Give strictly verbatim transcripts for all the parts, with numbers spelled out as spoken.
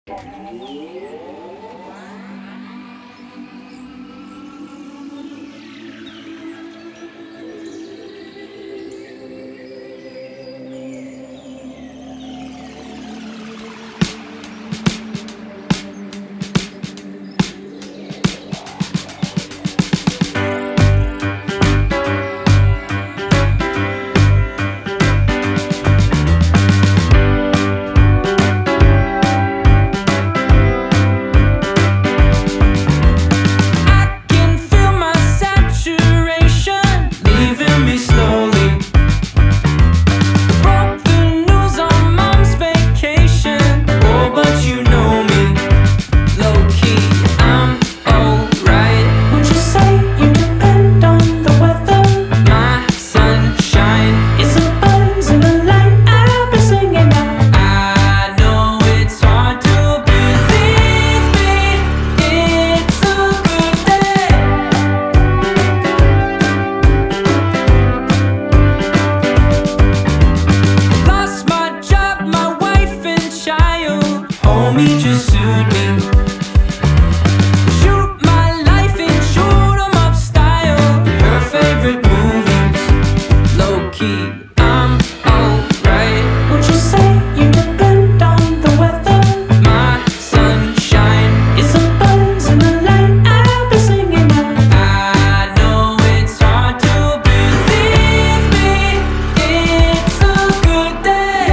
Homie just sued me. Shoot my life and shoot 'em up style. Her favorite movies, low key, I'm alright. Would you say you depend on the weather? My sunshine It's a buzz in the light I'll be singing out. I know it's hard to believe me. It's a good day.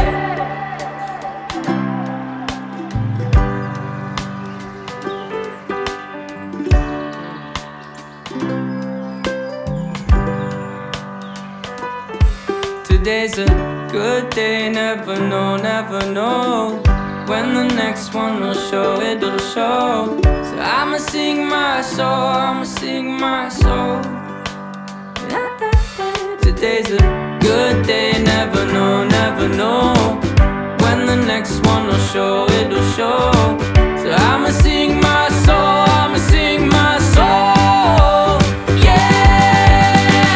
Today's a good day, never know, never know when the next one will show, it'll show. So I'ma sing my soul, I'ma sing my soul. Today's a good day, never know, never know when the next one will show, it'll show. So I'ma sing my soul, I'ma sing my soul. Yeah.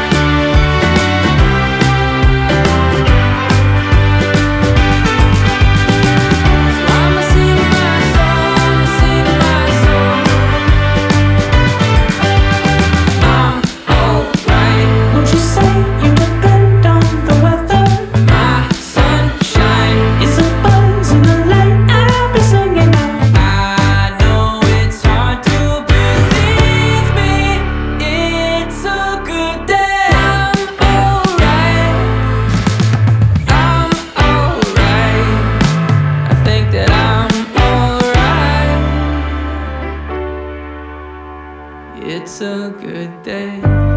So I'ma sing my soul, I'ma sing my soul. I'm alright. Would you say you depend on the weather? My sunshine It's a buzz in the light I'll be singing out. I know it's hard to believe me. It's a good day. I'm alright. I'm alright. I think that I'm alright. It's a good day.